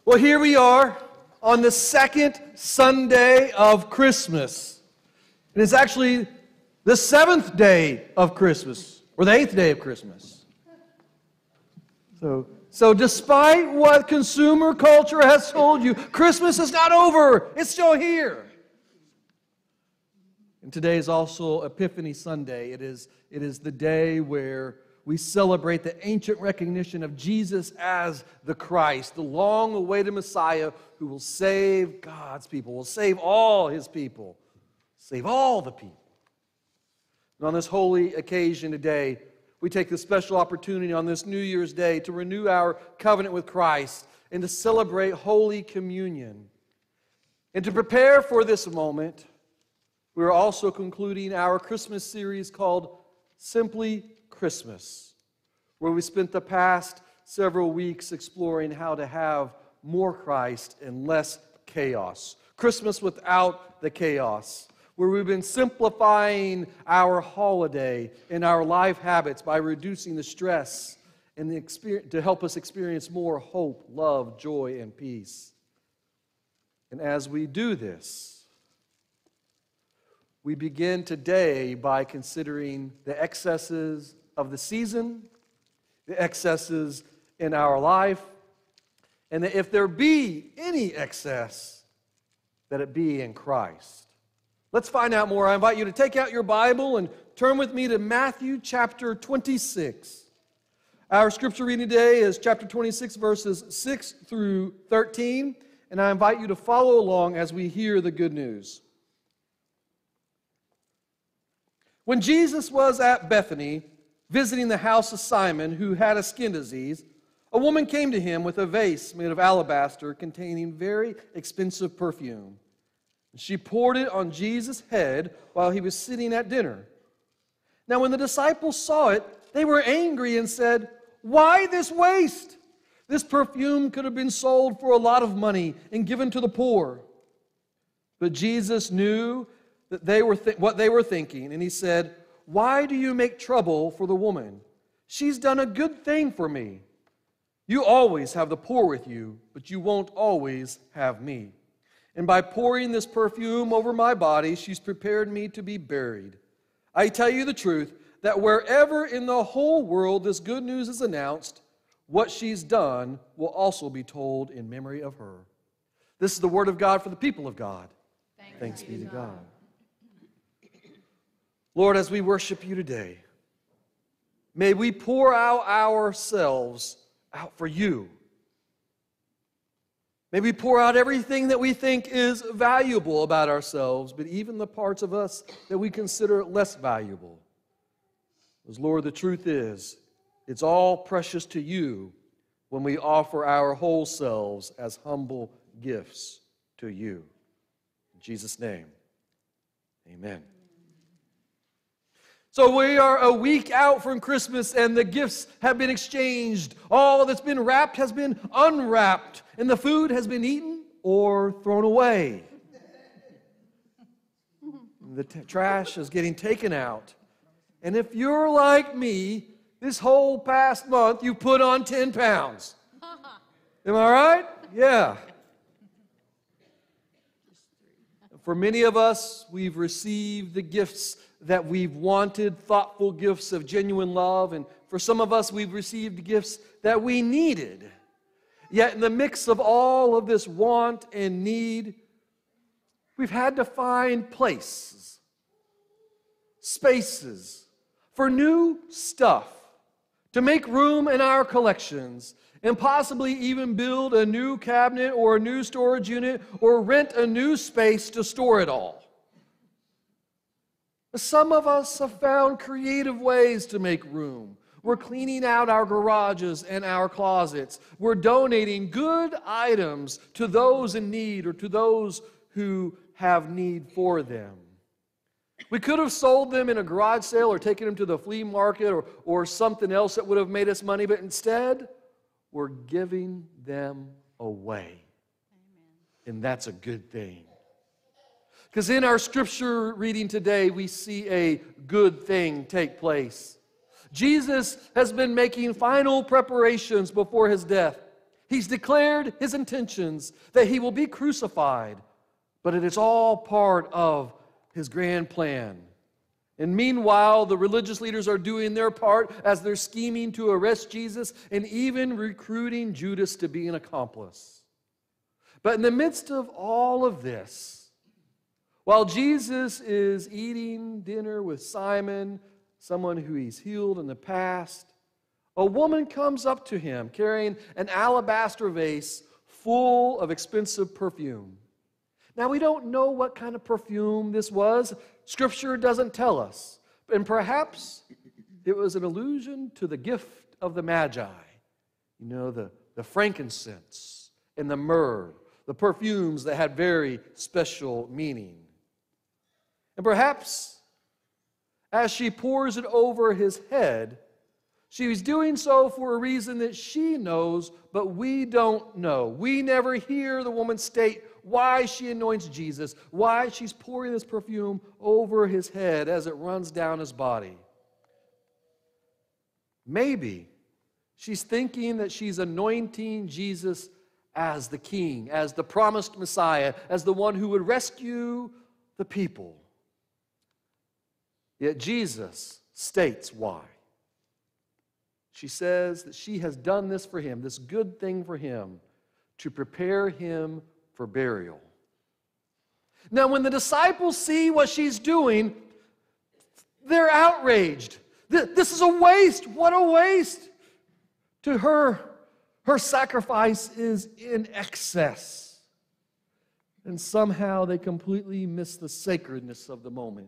Well, here we are on the second Sunday of Christmas. And it's actually the seventh day of Christmas, or the eighth day of Christmas. So despite what consumer culture has told you, Christmas is not over. It's still here. And today is also Epiphany Sunday. It is the day where we celebrate the ancient recognition of Jesus as the Christ, the long-awaited Messiah who will save God's people, will save all His people, save all the people. And on this holy occasion today, we take the special opportunity on this New Year's Day to renew our covenant with Christ and to celebrate Holy Communion. And to prepare for this moment, we are also concluding our Christmas series called Simply Christmas, where we spent the past several weeks exploring how to have more Christ and less chaos. Christmas without the chaos, where we've been simplifying our holiday and our life habits by reducing the stress and to help us experience more hope, love, joy, and peace. And as we do this, we begin today by considering the excesses of the season, the excesses in our life, and that if there be any excess, that it be in Christ. Let's find out more. I invite you to take out your Bible and turn with me to Matthew chapter 26. Our scripture reading today is chapter 26, verses 6 through 13, and I invite you to follow along as we hear the good news. When Jesus was at Bethany, visiting the house of Simon, who had a skin disease, a woman came to him with a vase made of alabaster containing very expensive perfume. She poured it on Jesus' head while he was sitting at dinner. Now when the disciples saw it, they were angry and said, "Why this waste? This perfume could have been sold for a lot of money and given to the poor." But Jesus knew that they were what they were thinking, and he said, "Why do you make trouble for the woman? She's done a good thing for me. You always have the poor with you, but you won't always have me. And by pouring this perfume over my body, she's prepared me to be buried. I tell you the truth, that wherever in the whole world this good news is announced, what she's done will also be told in memory of her." This is the word of God for the people of God. Thanks be to God. Lord, as we worship you today, may we pour out ourselves out for you. May we pour out everything that we think is valuable about ourselves, but even the parts of us that we consider less valuable. Because, Lord, the truth is, it's all precious to you when we offer our whole selves as humble gifts to you. In Jesus' name, amen. So we are a week out from Christmas, and the gifts have been exchanged. All that's been wrapped has been unwrapped, and the food has been eaten or thrown away. The trash is getting taken out. And if you're like me, this whole past month, you put on 10 pounds. Am I right? Yeah. For many of us, we've received the gifts that we've wanted, thoughtful gifts of genuine love. And for some of us, we've received gifts that we needed. Yet in the mix of all of this want and need, we've had to find places, spaces for new stuff to make room in our collections and possibly even build a new cabinet or a new storage unit or rent a new space to store it all. Some of us have found creative ways to make room. We're cleaning out our garages and our closets. We're donating good items to those in need or to those who have need for them. We could have sold them in a garage sale or taken them to the flea market or something else that would have made us money, but instead, we're giving them away. Amen. And that's a good thing. Because in our scripture reading today, we see a good thing take place. Jesus has been making final preparations before his death. He's declared his intentions that he will be crucified, but it is all part of his grand plan. And meanwhile, the religious leaders are doing their part as they're scheming to arrest Jesus and even recruiting Judas to be an accomplice. But in the midst of all of this, while Jesus is eating dinner with Simon, someone who he's healed in the past, a woman comes up to him carrying an alabaster vase full of expensive perfume. Now, we don't know what kind of perfume this was. Scripture doesn't tell us. And perhaps it was an allusion to the gift of the Magi. You know, the frankincense and the myrrh, the perfumes that had very special meaning. And perhaps as she pours it over his head, she was doing so for a reason that she knows, but we don't know. We never hear the woman state why she anoints Jesus, why she's pouring this perfume over his head as it runs down his body. Maybe she's thinking that she's anointing Jesus as the king, as the promised Messiah, as the one who would rescue the people. Yet Jesus states why. She says that she has done this for him, this good thing for him, to prepare him for burial. Now, when the disciples see what she's doing, they're outraged. This is a waste. What a waste. To her, her sacrifice is in excess. And somehow they completely miss the sacredness of the moment.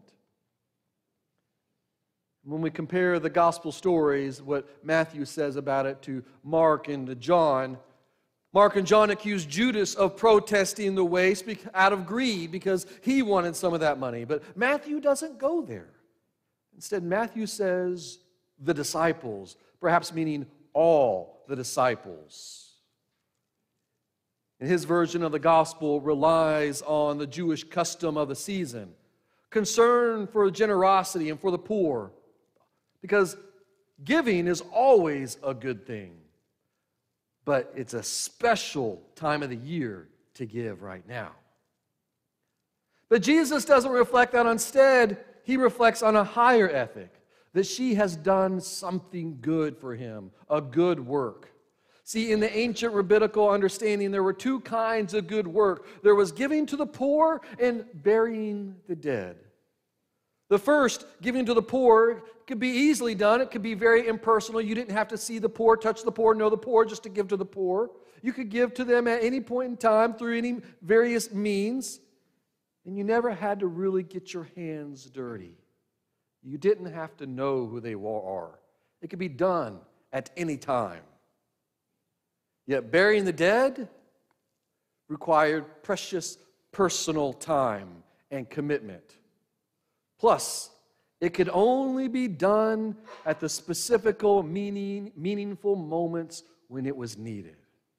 When we compare the gospel stories, what Matthew says about it, to Mark and to John, Mark and John accused Judas of protesting the waste out of greed because he wanted some of that money. But Matthew doesn't go there. Instead, Matthew says the disciples, perhaps meaning all the disciples. And his version of the gospel relies on the Jewish custom of the season, concern for generosity and for the poor. Because giving is always a good thing, but it's a special time of the year to give right now. But Jesus doesn't reflect that. Instead, he reflects on a higher ethic, that she has done something good for him, a good work. See, in the ancient rabbinical understanding, there were two kinds of good work. There was giving to the poor and burying the dead. The first, giving to the poor, could be easily done. It could be very impersonal. You didn't have to see the poor, touch the poor, know the poor just to give to the poor. You could give to them at any point in time through any various means. And you never had to really get your hands dirty. You didn't have to know who they are. It could be done at any time. Yet burying the dead required precious personal time and commitment. Plus, it could only be done at the specific meaningful moments when it was needed.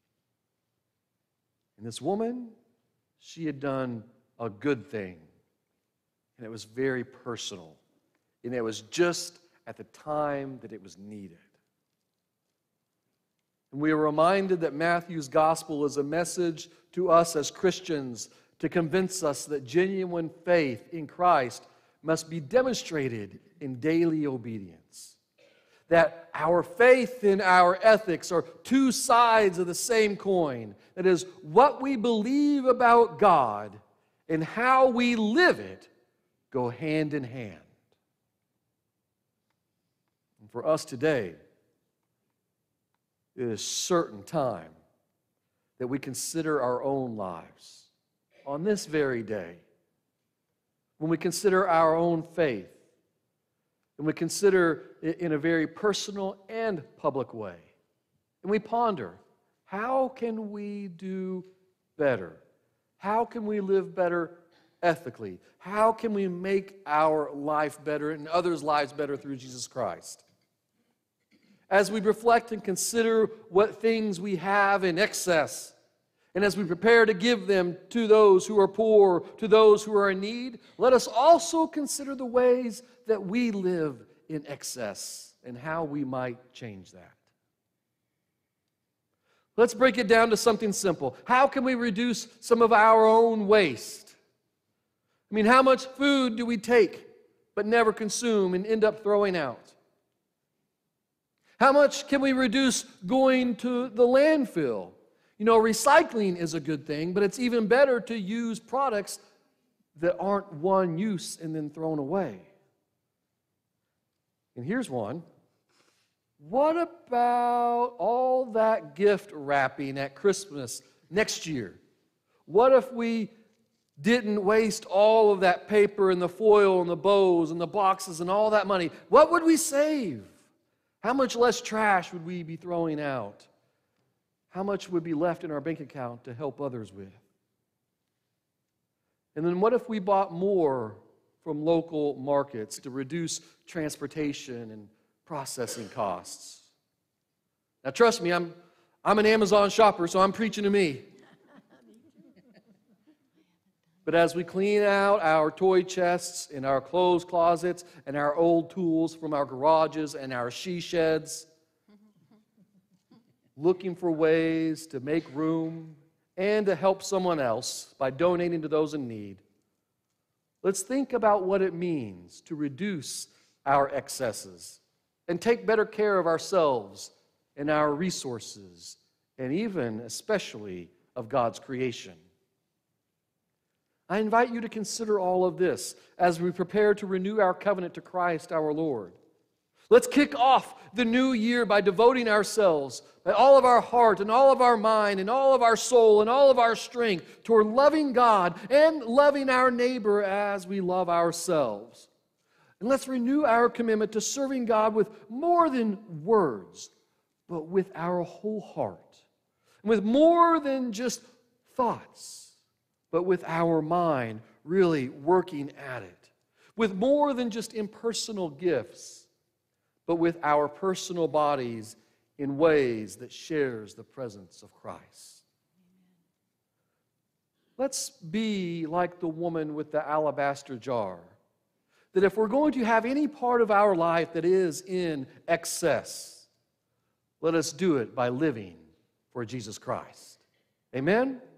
And this woman, she had done a good thing. And it was very personal. And it was just at the time that it was needed. And we are reminded that Matthew's gospel is a message to us as Christians to convince us that genuine faith in Christ must be demonstrated in daily obedience. That our faith and our ethics are two sides of the same coin. That is, what we believe about God and how we live it go hand in hand. And for us today, it is certain time that we consider our own lives on this very day. When we consider our own faith, and we consider it in a very personal and public way, and we ponder, how can we do better? How can we live better ethically? How can we make our life better and others' lives better through Jesus Christ? As we reflect and consider what things we have in excess, and as we prepare to give them to those who are poor, to those who are in need, let us also consider the ways that we live in excess and how we might change that. Let's break it down to something simple. How can we reduce some of our own waste? I mean, how much food do we take but never consume and end up throwing out? How much can we reduce going to the landfill? You know, recycling is a good thing, but it's even better to use products that aren't one use and then thrown away. And here's one. What about all that gift wrapping at Christmas next year? What if we didn't waste all of that paper and the foil and the bows and the boxes and all that money? What would we save? How much less trash would we be throwing out? How much would be left in our bank account to help others with? And then what if we bought more from local markets to reduce transportation and processing costs? Now trust me, I'm an Amazon shopper, so I'm preaching to me. But as we clean out our toy chests and our clothes closets and our old tools from our garages and our she sheds, looking for ways to make room and to help someone else by donating to those in need, let's think about what it means to reduce our excesses and take better care of ourselves and our resources and even, especially, of God's creation. I invite you to consider all of this as we prepare to renew our covenant to Christ our Lord. Let's kick off the new year by devoting ourselves, by all of our heart and all of our mind and all of our soul and all of our strength toward loving God and loving our neighbor as we love ourselves. And let's renew our commitment to serving God with more than words, but with our whole heart. And with more than just thoughts, but with our mind really working at it. With more than just impersonal gifts, but with our personal bodies in ways that shares the presence of Christ. Let's be like the woman with the alabaster jar. That if we're going to have any part of our life that is in excess, let us do it by living for Jesus Christ. Amen?